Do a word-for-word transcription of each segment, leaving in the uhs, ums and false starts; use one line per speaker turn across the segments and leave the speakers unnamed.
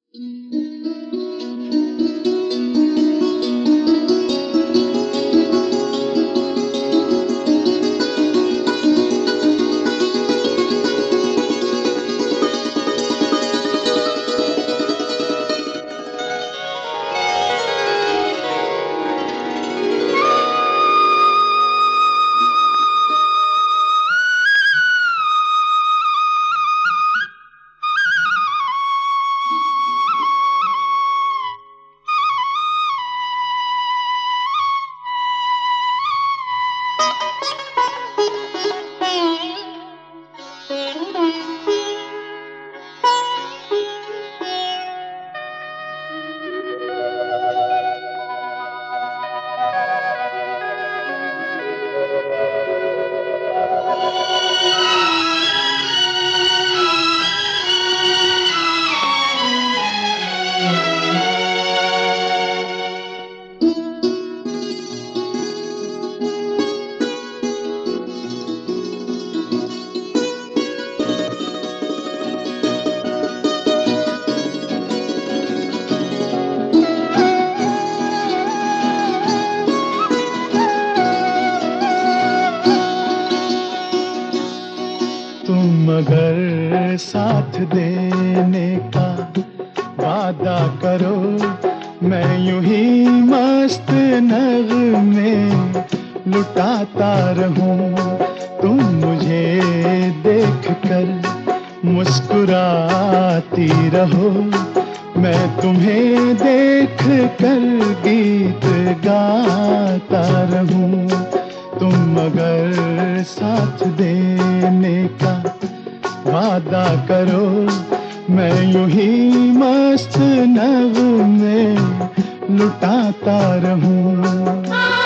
तुम अगर साथ देने का वादा करो, मैं यूं ही मस्त नग़्मे लुटाता रहूं। तुम मुझे देख कर मुस्कुराती रहो, मैं तुम्हें देख कर गीत गाता रहूं। तुम अगर साथ देने का वादा करो, मैं यूं ही मस्त नग़्मे लुटाता रहूं।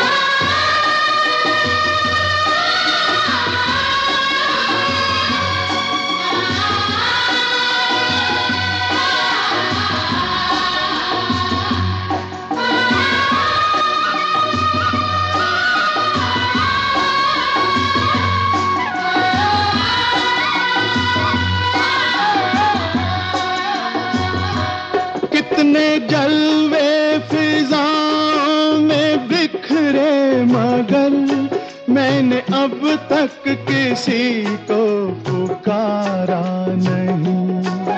कितने जलवे फिजाओं में बिखरे, मगर मैंने अब तक किसी को पुकारा नहीं।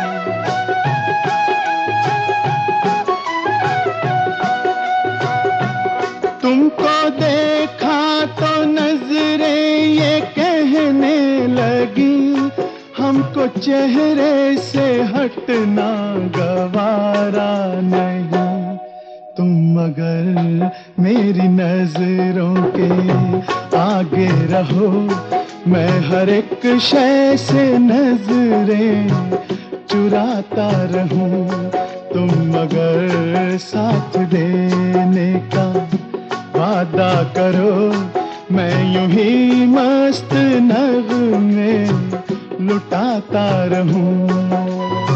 तुमको देखा तो नजरें ये कहने लगी, हमको चेहरे से हटना गवारा नहीं। तुम अगर मेरी नजरों के आगे रहो, मैं हर एक शय से नजरें चुराता रहूं। तुम अगर साथ देने का वादा करो, मैं यूं ही मस्त नग़्मे लुटाता रहूं।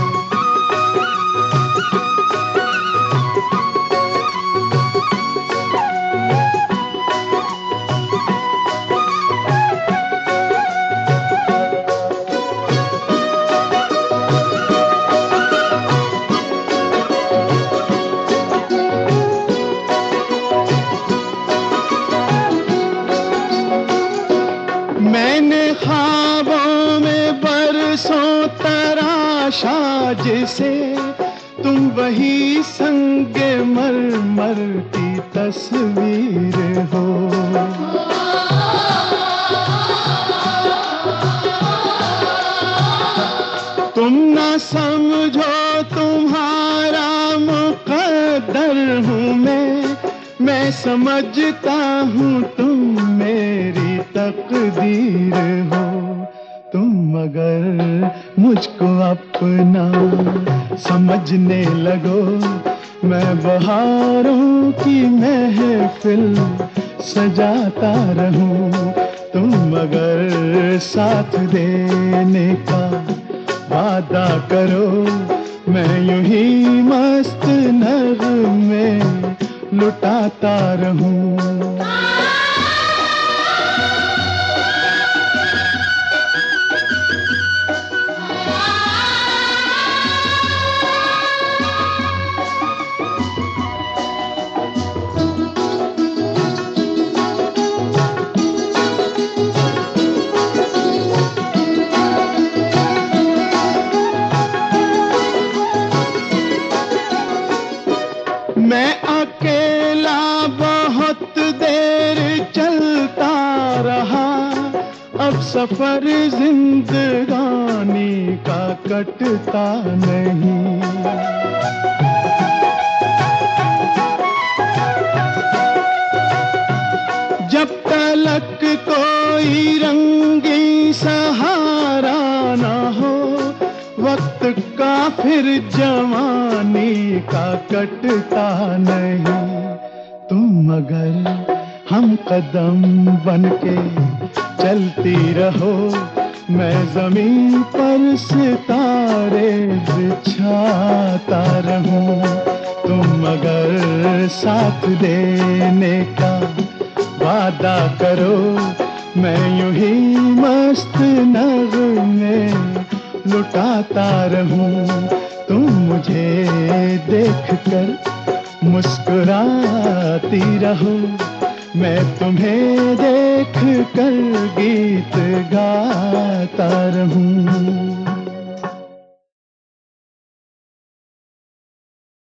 मैंने ख्वाबों में बरसों तराशा जिसे, तुम वही संगे मरमर की तस्वीर हो। तुम ना समझो तुम्हारा मुक़द्दर हूँ मैं, मैं समझता हूँ तुम मेरी तकदीर हो। तुम अगर मुझको अपना समझने लगो, मैं बहारों की महफिल सजाता रहूं। तुम अगर साथ देने का वादा करो, मैं यूं ही मस्त नग़्मे लुटाता रहूं। सफर जिंदगानी का कटता नहीं। जब तलक कोई रंगी सहारा ना हो, वक्त का फिर जवानी का कटता नहीं। तुम अगर हम कदम बनके चलती रहो, मैं जमीन पर सितारे बिछाता रहूं। तुम अगर साथ देने का वादा करो, मैं यूं ही मस्त नगमे लुटाता रहूं। तुम मुझे देखकर मुस्कुराती रहो, मैं तुम्हें देख कर गीत गाता रहूं।